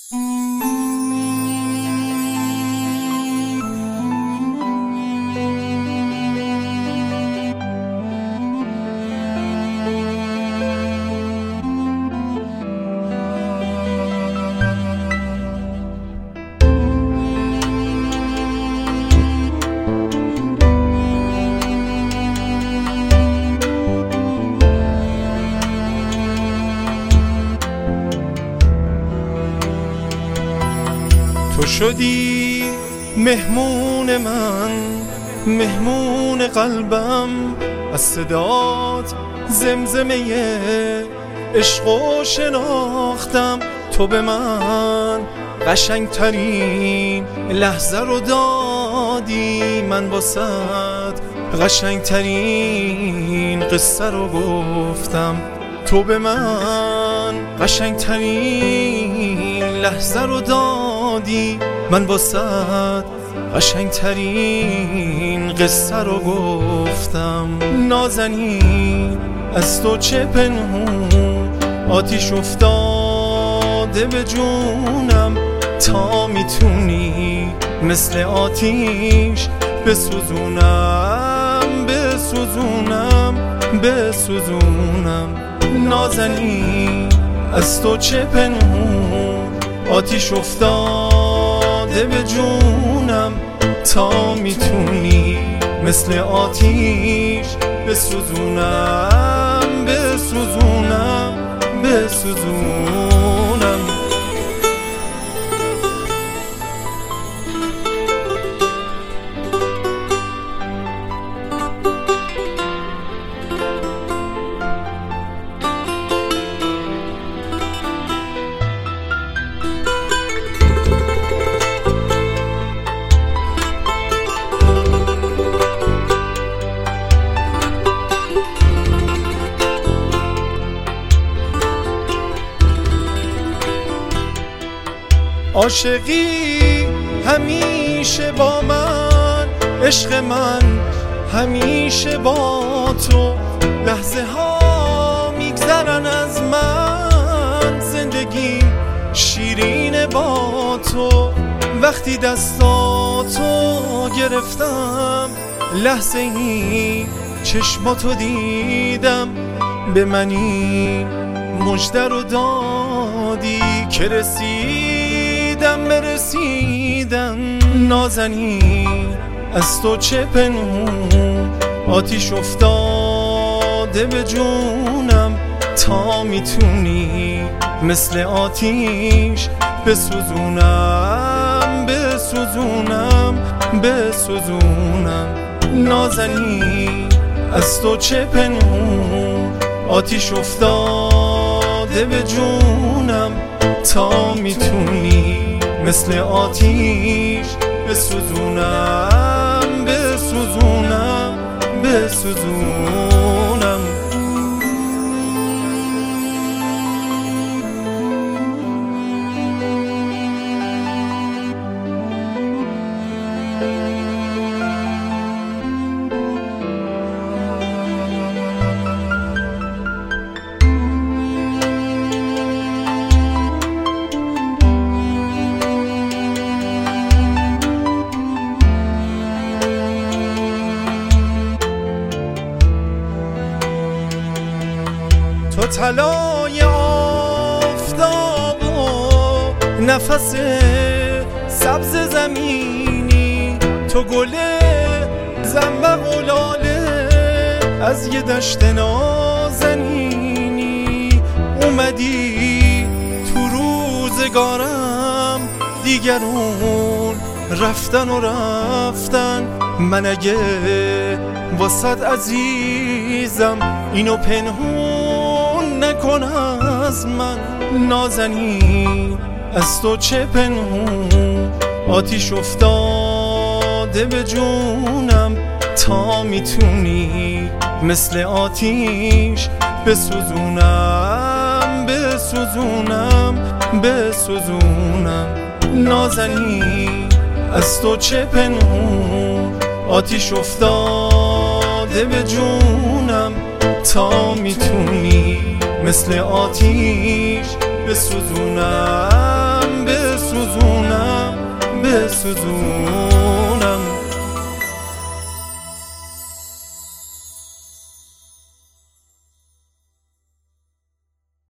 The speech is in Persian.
تو شدی مهمون من، مهمون قلبم، از صدات زمزمه عشقو شناختم. تو به من قشنگترین لحظه رو دادی، من واسط قشنگترین قصه رو گفتم. تو به من قشنگترین لحظه رو دادی، من واسط قشنگترین قصه رو گفتم. نازنین از تو چه پنهون، آتیش افتاده به جونم. تا میتونی مثل آتیش بسوزونم، بسوزونم، بسوزونم. نازنین از تو چه پنهون، آتیش افتاده به جونم. تا میتونی مثل آتیش بسوزونم، بسوزونم، بسوزونم. عاشقی همیشه با من، عشق من همیشه با تو. لحظه ها میگذرن از من، زندگی شیرین با تو. وقتی دستاتو گرفتم، لحظه ای چشماتو دیدم. به منی مژده رو دادی که رسیدم. نازنین از تو چه پنهون، آتیش افتاده به جونم. تا میتونی مثل آتیش بسوزونم، بسوزونم، بسوزونم. نازنین از تو چه پنهون، آتیش افتاده به جونم. تا میتونی مثل آتیش بسوزونم، بسوزونم، بسوزونم. تو طلای آفتاب و نفس سبز زمینی، تو گل زنبق و لاله از یه دشت نازنینی. اومدی تو روزگارم، دیگرون رفتن و رفتن. من اگه واسط عزیزم، اینو پنهون نکن از من. نازنین از تو چه پنهون، آتیش افتاده به جونم. تا میتونی مثل آتیش بسوزونم، بسوزونم، بسوزونم. نازنین از تو چه پنهون، آتیش افتاده به جونم. تا میتونی مثل آتیش بسوزونم، بسوزون